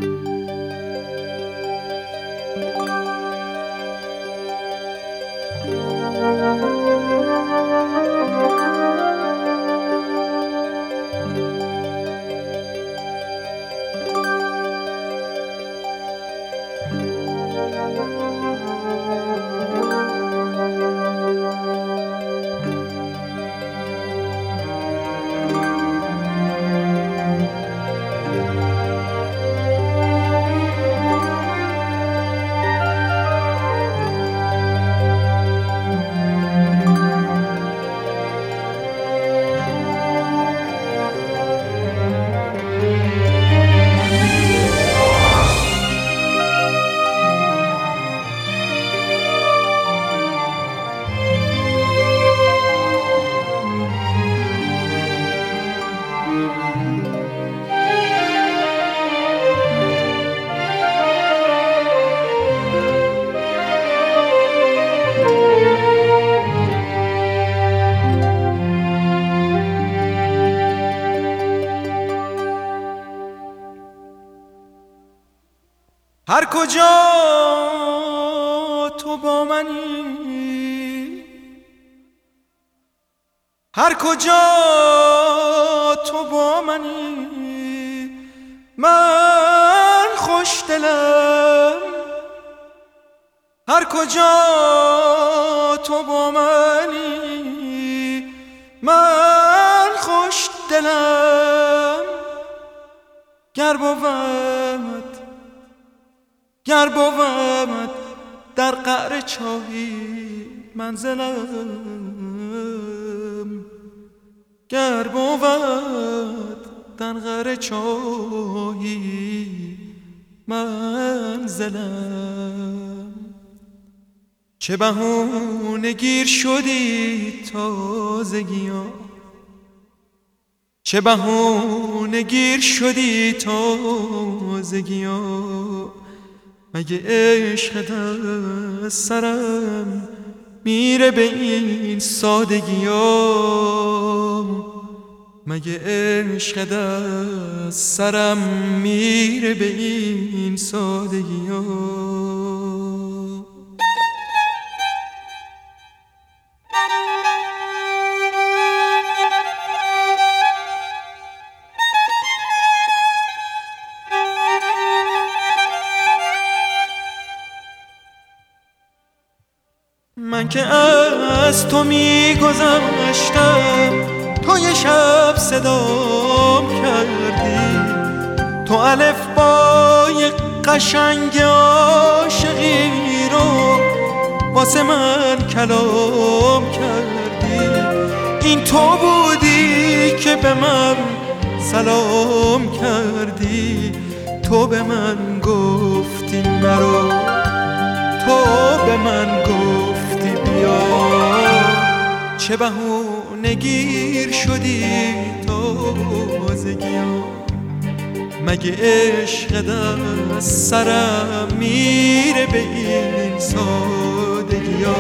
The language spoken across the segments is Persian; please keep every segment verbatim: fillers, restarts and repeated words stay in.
هر کجا تو با منی، هر کجا تو با منی، من خوش دلم. هر کجا تو با منی، من خوش دلم. گر بود گر بود در قعر چاهی منزلم، گر بود در قعر چاهی منزلم. چه بهونه گیر شدی تازگیا، چه بهونه گیر شدی تازگیا، مگه عشق در سرم میره به این سادگیا، مگه عشق در سرم میره به این سادگیا. من که از تو میگذشتم، تو یه شب صدام کردی، تو الفبای قشنگ عاشقی رو واسه من کلام کردی. این تو بودی که به من سلام کردی، تو به من گفتی نرو، تو به من گفتی بیا. چه بهونه گیر شدی تازگیا، مگه عشق در سرم میره به این سادگیا.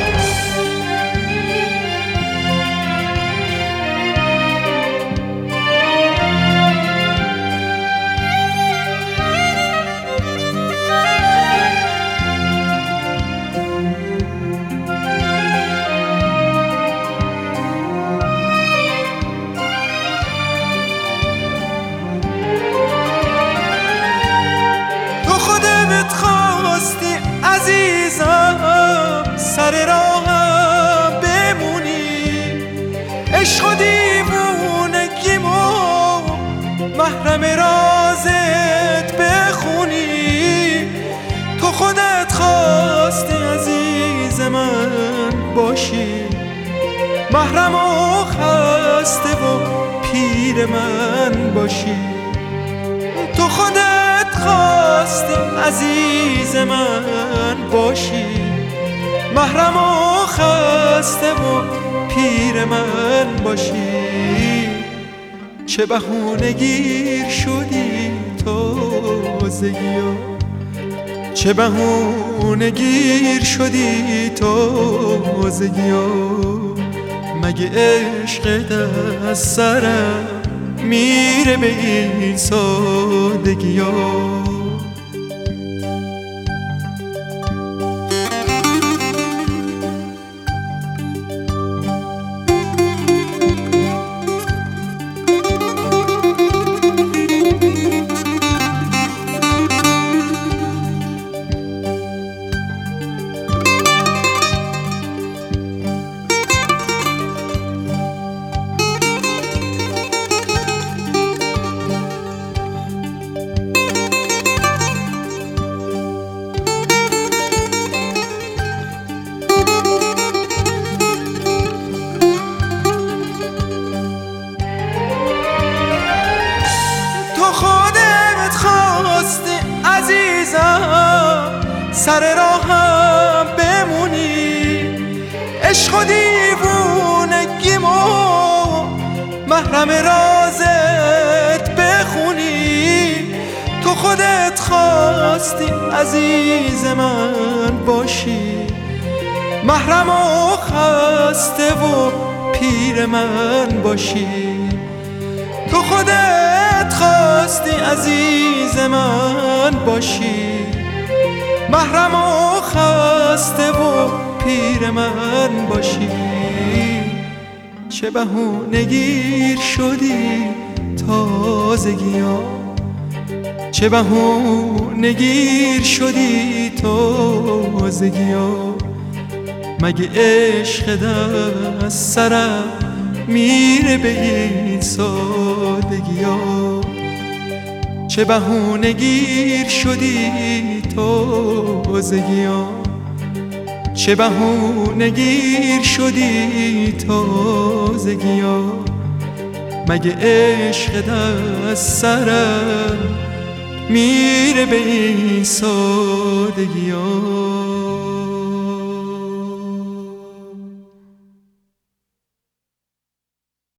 سر راهم بمونی، عشق و دیوونگیمو محرم رازت بخونی. تو خودت خواستی عزیز من باشی، محرم و خسته و پیر من باشی. تو خودت خواستی عزیز من باشی، محرم و خسته و پیر من باشی. چه بهونه گیر شدی تازگیا، چه بهونه گیر شدی تازگیا، مگه عشق در سرم میره به این سادگیا. سر راهم بمونی، عشق و دیوونگیمو محرم رازت بخونی. تو خودت خواستی عزیز من باشی، محرم و خسته و پیر من باشی. تو خودت خواستی عزیز من باشی، محرم و خسته و پیر من باشی. چه بهونه گیر شدی تازگی ها، چه بهونه گیر شدی تازگی ها. مگه عشق دست سرم میره به این سادگی ها. چه بهونه گیر شدی تازگی ها، چه بهونه گیر شدی تازگی ها. مگه عشق دست سرم میره به این سادگی ها.